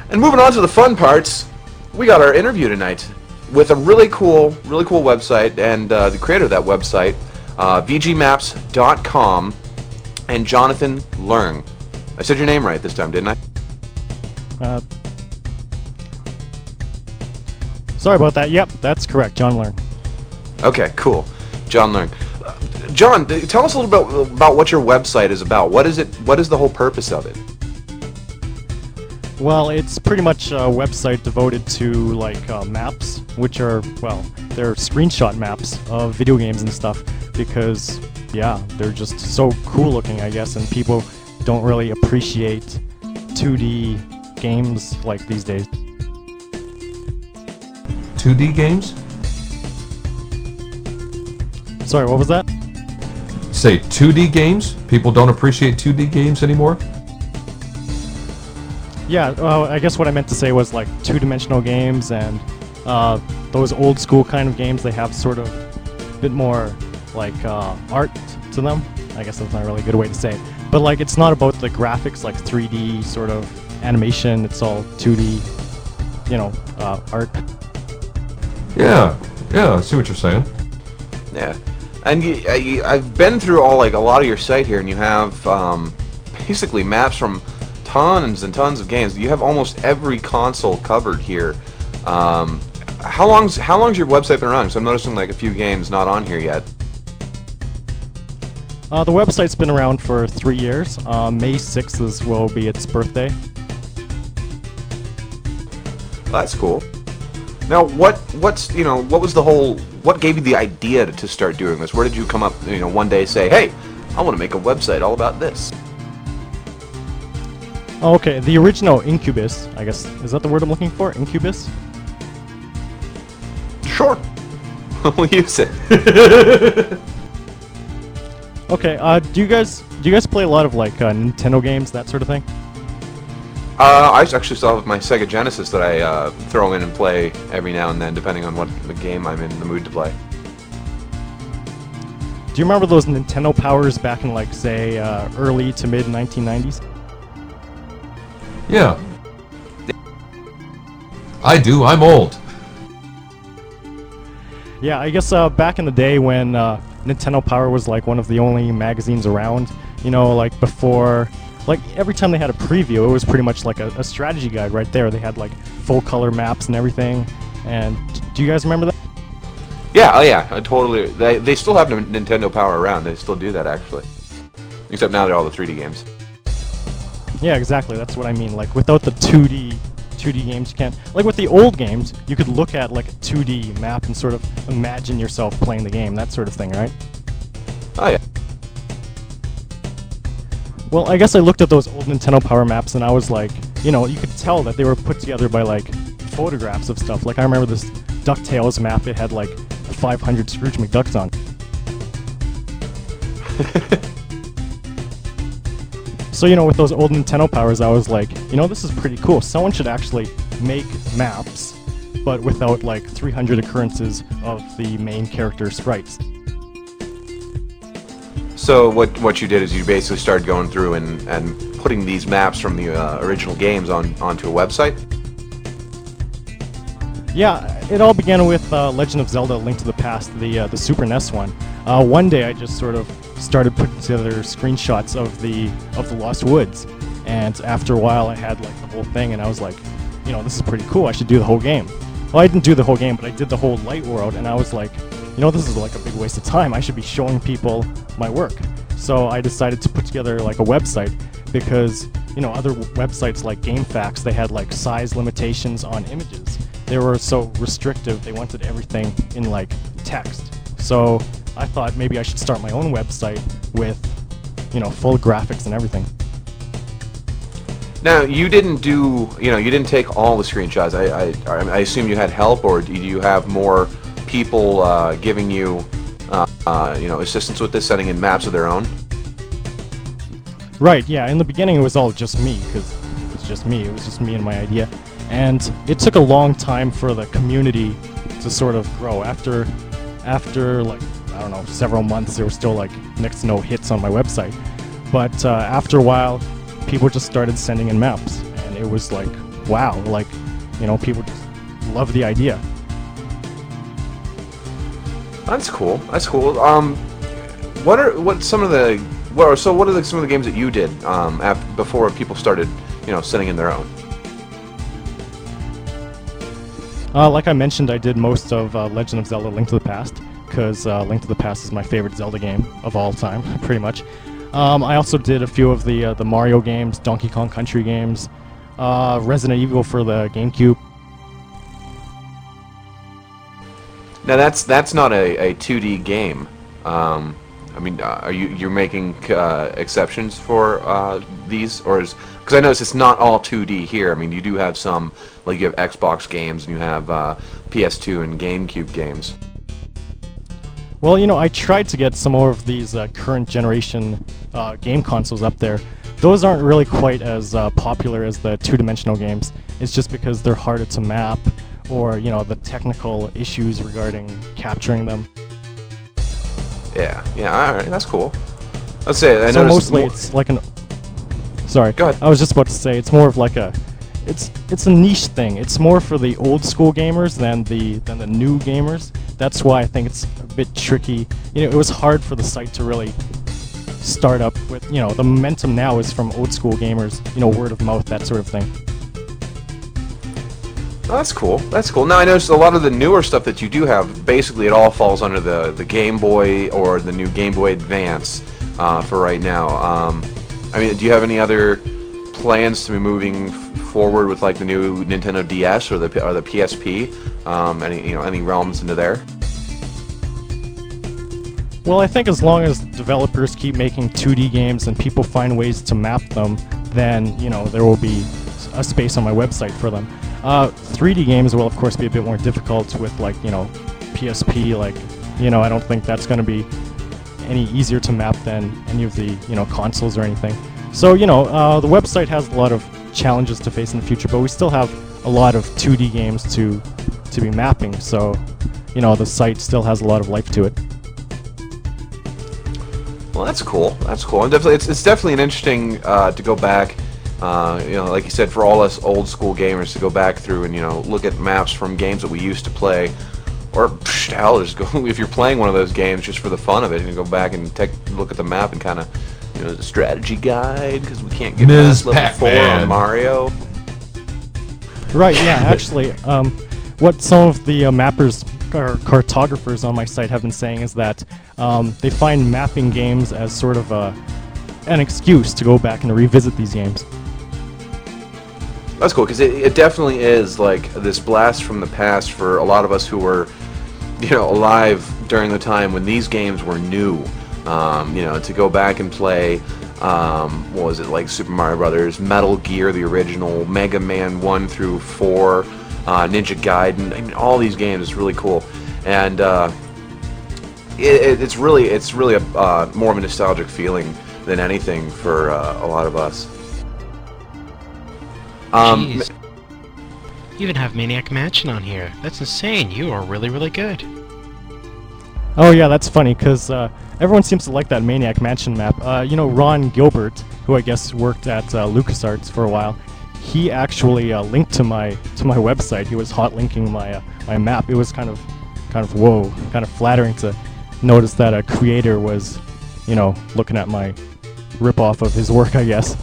And moving on to the fun parts, we got our interview tonight with a really cool website, and the creator of that website, vgmaps.com, and Jonathan Leung. I said your name right this time, didn't I? Sorry about that. Yep, that's correct, John Leung. Okay, cool. John Leung. John, tell us a little bit about what your website is about. What is it? What is the whole purpose of it? Well, it's pretty much a website devoted to like maps, which are, well, they're screenshot maps of video games and stuff, because yeah, they're just so cool looking, I guess, and people don't really appreciate 2D games like these days. 2D games? Sorry, what was that? Say 2D games? People don't appreciate 2D games anymore? Yeah, I guess what I meant to say was like two-dimensional games and those old school kind of games, they have sort of a bit more like art to them. I guess that's not really a good way to say it. But like it's not about the graphics like 3D sort of animation, it's all 2D, art. Yeah, I see what you're saying. Yeah. And I've been through a lot of your site here, and you have basically maps from tons and tons of games. You have almost every console covered here. How long's your website been running? So I'm noticing like a few games not on here yet. The website's been around for 3 years. May 6th will be its birthday. That's cool. Now, what gave you the idea to start doing this? Where did you come up, one day say, hey, I want to make a website all about this? Okay, the original Incubus, I guess, is that the word I'm looking for? Incubus? Sure. We'll use it. Okay, do you guys play a lot of like Nintendo games, that sort of thing? I actually still have my Sega Genesis that I throw in and play every now and then, depending on what the game I'm in the mood to play. Do you remember those Nintendo Powers back in like, say, early to mid 1990s? Yeah. I do, I'm old. Yeah, I guess back in the day when Nintendo Power was like one of the only magazines around, like before, like every time they had a preview, it was pretty much like a strategy guide right there. They had like full color maps and everything. And do you guys remember that? Yeah, oh yeah, I totally. They still have Nintendo Power around. They still do that actually, except now they're all the 3D games. Yeah, exactly. That's what I mean. Like without the 2D games, you can't. Like with the old games, you could look at like a 2D map and sort of imagine yourself playing the game, that sort of thing, right? Oh yeah. Well, I guess I looked at those old Nintendo Power maps and I was like, you could tell that they were put together by like photographs of stuff. Like I remember this DuckTales map, it had like 500 Scrooge McDucks on. So, with those old Nintendo Powers, I was like, this is pretty cool. Someone should actually make maps, but without like 300 occurrences of the main character sprites. So what you did is you basically started going through and putting these maps from the original games onto a website? Yeah, it all began with Legend of Zelda: Link to the Past, the Super NES one. One day I just sort of started putting together screenshots of the Lost Woods, and after a while I had like the whole thing, and I was like, this is pretty cool. I should do the whole game. Well, I didn't do the whole game, but I did the whole Light World, and I was like, this is like a big waste of time. I should be showing people my work. So I decided to put together like a website because, other websites like GameFAQs, they had like size limitations on images. They were so restrictive, they wanted everything in like text. So I thought maybe I should start my own website with, full graphics and everything. Now, you didn't you didn't take all the screenshots. I assume you had help, or do you have more people giving you, assistance with this, sending in maps of their own? Right, yeah. In the beginning, it was all just me, because it was just me. It was just me and my idea. And it took a long time for the community to sort of grow. After like, I don't know, several months, there were still like next to no hits on my website. But after a while, people just started sending in maps, and it was like wow, like, people just love the idea. That's cool. That's cool. What are some of the games that you did before people started, sending in their own? Like I mentioned, I did most of Legend of Zelda: Link to the Past, because Link to the Past is my favorite Zelda game of all time, pretty much. I also did a few of the Mario games, Donkey Kong Country games, Resident Evil for the GameCube. Now that's not a 2D game. You're making exceptions for these, or because I notice it's not all 2D here. I mean, you do have some, like you have Xbox games and you have PS2 and GameCube games. Well, I tried to get some more of these current generation game consoles up there. Those aren't really quite as popular as the two-dimensional games. It's just because they're harder to map, or the technical issues regarding capturing them. Yeah, all right, that's cool. Let's say I so noticed mostly it's like an. Sorry, go ahead. I was just about to say it's more of like a. It's a niche thing. It's more for the old school gamers than the new gamers. That's why I think it's a bit tricky. It was hard for the site to really start up with. The momentum now is from old school gamers. Word of mouth, that sort of thing. Oh, that's cool. That's cool. Now I noticed a lot of the newer stuff that you do have. Basically, it all falls under the Game Boy or the new Game Boy Advance for right now. Do you have any other plans to be moving forward with like the new Nintendo DS or the PSP? Any realms into there? Well, I think as long as developers keep making 2D games and people find ways to map them, then there will be a space on my website for them. 3D games will of course be a bit more difficult with PSP. I don't think that's going to be any easier to map than any of the consoles or anything. So the website has a lot of challenges to face in the future, but we still have a lot of 2D games to be mapping. So the site still has a lot of life to it. Well, that's cool. That's cool. And definitely, it's definitely an interesting to go back. Like you said, for all us old school gamers to go back through and look at maps from games that we used to play, or hell, just go if you're playing one of those games just for the fun of it, and go back and take a look at the map and kind of the strategy guide, because we can't get past level 4 on Mario. Right. Yeah. Actually, what some of the mappers or cartographers on my site have been saying is that they find mapping games as sort of an excuse to go back and revisit these games. That's cool, because it definitely is like this blast from the past for a lot of us who were, alive during the time when these games were new. To go back and play, what was it, like Super Mario Brothers, Metal Gear, the original, Mega Man 1 through 4, Ninja Gaiden, all these games. It's really cool, and it's really a more of a nostalgic feeling than anything for a lot of us. Jeez. You even have Maniac Mansion on here. That's insane. You are really, really good. Oh yeah, that's funny, because everyone seems to like that Maniac Mansion map. Ron Gilbert, who I guess worked at LucasArts for a while, he actually linked to my website. He was hot linking my map. It was kind of whoa, kind of flattering to notice that a creator was, looking at my rip-off of his work, I guess.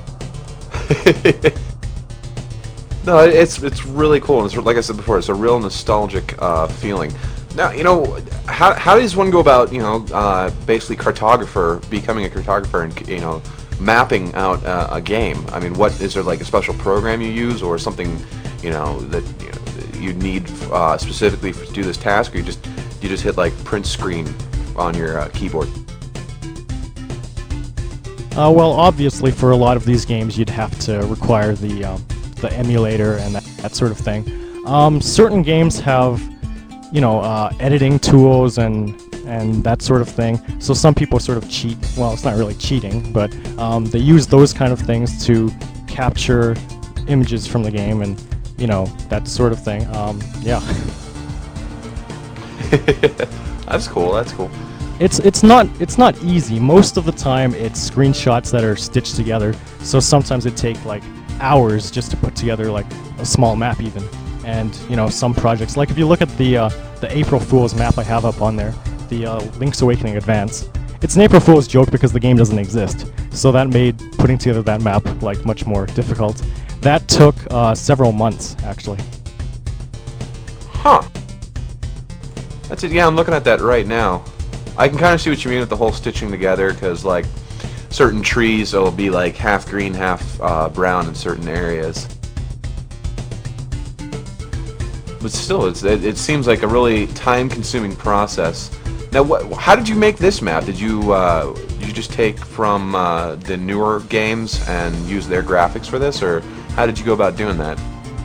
No, it's really cool. It's, like I said before, it's a real nostalgic feeling. Now, how does one go about, basically becoming a cartographer and, mapping out a game? I mean, what is there, like a special program you use, or something, that you need specifically to do this task, or you just hit like print screen on your keyboard? Well, obviously, for a lot of these games, you'd have to require the emulator and that sort of thing. Certain games have, editing tools and that sort of thing. So some people sort of cheat. Well, it's not really cheating, but they use those kind of things to capture images from the game and, that sort of thing. Yeah. That's cool. That's cool. It's not easy. Most of the time, it's screenshots that are stitched together. So sometimes it take like hours just to put together like a small map even. And you know, some projects, like if you look at the April Fool's map I have up on there, the Link's Awakening Advance, it's an April Fool's joke because the game doesn't exist. So that made putting together that map like much more difficult. That took several months actually. Huh. That's it. Yeah, I'm looking at that right now. I can kind of see what you mean with the whole stitching together, because like certain trees will be like half green, half brown in certain areas. But still, it seems like a really time-consuming process. Now, how did you make this map? Did you just take from the newer games and use their graphics for this, or how did you go about doing that?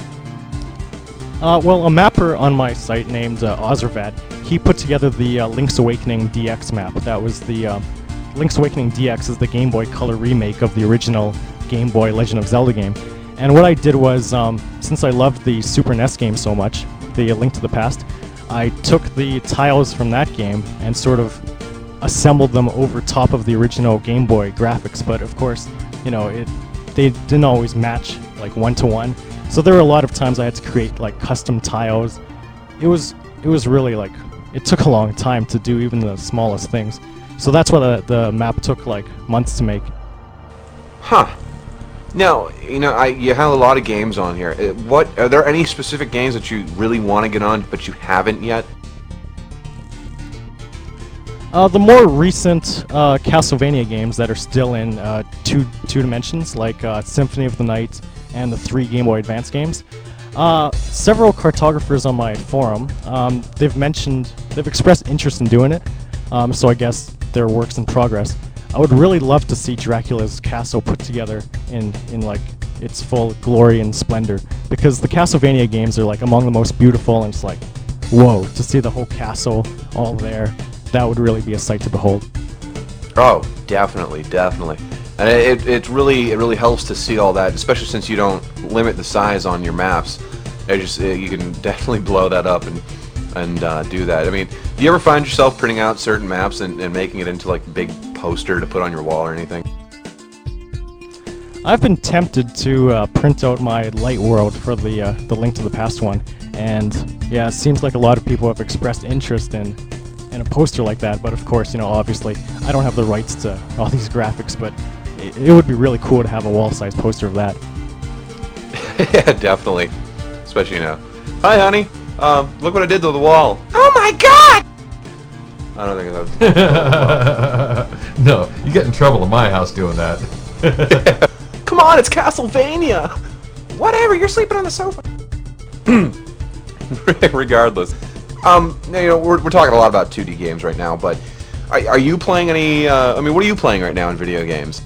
Well, a mapper on my site named Ozervad, he put together the Link's Awakening DX map. That was the Link's Awakening DX is the Game Boy Color remake of the original Game Boy Legend of Zelda game. And what I did was, since I loved the Super NES game so much, the Link to the Past, I took the tiles from that game and sort of assembled them over top of the original Game Boy graphics. But of course, you know, they didn't always match like one-to-one. So there were a lot of times I had to create like custom tiles. It was really like, it took a long time to do even the smallest things. So that's why the map took like months to make. Huh. Now, you know, you have a lot of games on here. Are there any specific games that you really want to get on, but you haven't yet? The more recent Castlevania games that are still in two dimensions, like Symphony of the Night and the 3 Game Boy Advance games. Several cartographers on my forum, they've expressed interest in doing it, so I guess they're works in progress. I would really love to see Dracula's castle put together in like its full glory and splendor, because the Castlevania games are like among the most beautiful, and it's like, whoa, to see the whole castle all there, that would really be a sight to behold. Oh, definitely. And it really helps to see all that, especially since you don't limit the size on your maps. You can definitely blow that up and do that. I mean, do you ever find yourself printing out certain maps and making it into like a big poster to put on your wall or anything? I've been tempted to print out my Light World for the Link to the Past one, and yeah, it seems like a lot of people have expressed interest in a poster like that. But of course, you know, obviously, I don't have the rights to all these graphics, but it would be really cool to have a wall-sized poster of that. Yeah, definitely. Especially, you know, hi, honey. Look what I did to the wall. Oh my God! I don't think that's... No, you get in trouble in my house doing that. Come on, it's Castlevania! Whatever, you're sleeping on the sofa. Regardless. You know, we're talking a lot about 2D games right now, but are you playing any... I mean, what are you playing right now in video games?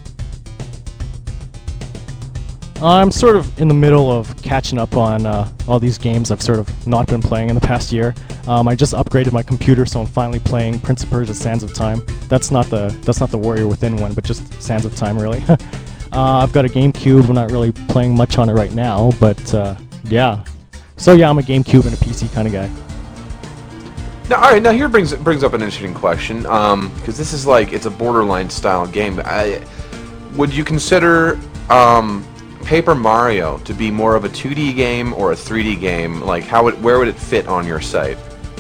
I'm sort of in the middle of catching up on all these games I've sort of not been playing in the past year. I just upgraded my computer, so I'm finally playing Prince of Persia: Sands of Time. That's not the Warrior Within one, but just Sands of Time, really. I've got a GameCube. I'm not really playing much on it right now, but yeah. So yeah, I'm a GameCube and a PC kind of guy. Now, all right. Now here brings up an interesting question, because this is like, it's a borderline style game. Would you consider Paper Mario to be more of a 2D game or a 3D game? Like, where would it fit on your site?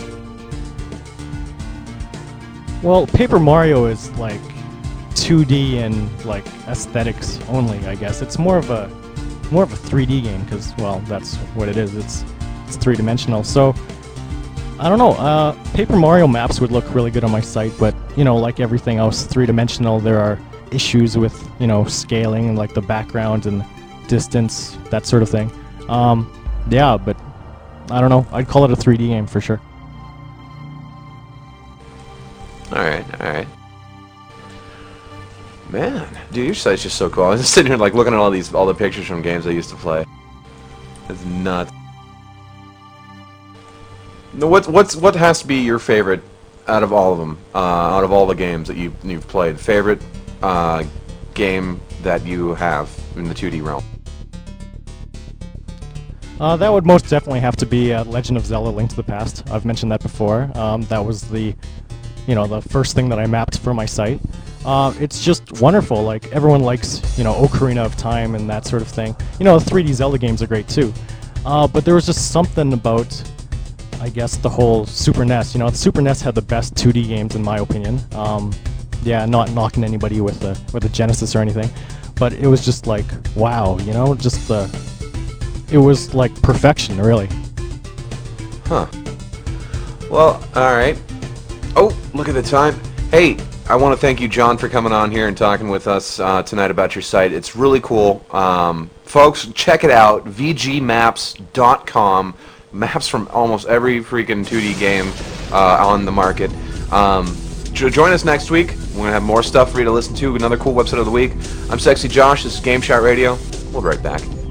Well, Paper Mario is like 2D and like aesthetics only, I guess. It's more of a 3D game because, well, that's what it is. It's three-dimensional. So I don't know. Paper Mario maps would look really good on my site, but you know, like everything else, three-dimensional, there are issues with, you know, scaling and like the background and distance, that sort of thing. Yeah, but I don't know. I'd call it a 3D game for sure. All right. Man, dude, your site's just so cool. I was just sitting here like looking at all the pictures from games I used to play. It's nuts. What has to be your favorite out of all of them? Out of all the games that you've played, favorite game that you have in the 2D realm? That would most definitely have to be Legend of Zelda: Link to the Past. I've mentioned that before. That was the first thing that I mapped for my site. It's just wonderful. Like, everyone likes, Ocarina of Time and that sort of thing. 3D Zelda games are great too. But there was just something about, I guess, the whole Super NES. The Super NES had the best 2D games in my opinion. Yeah, not knocking anybody with the Genesis or anything, but it was just like, wow, it was like perfection, really. Huh. Well, all right. Oh, look at the time. Hey, I want to thank you, John, for coming on here and talking with us tonight about your site. It's really cool. Folks, check it out, vgmaps.com. Maps from almost every freaking 2D game on the market. Join us next week. We're going to have more stuff for you to listen to. Another cool website of the week. I'm Sexy Josh. This is Game Shot Radio. We'll be right back.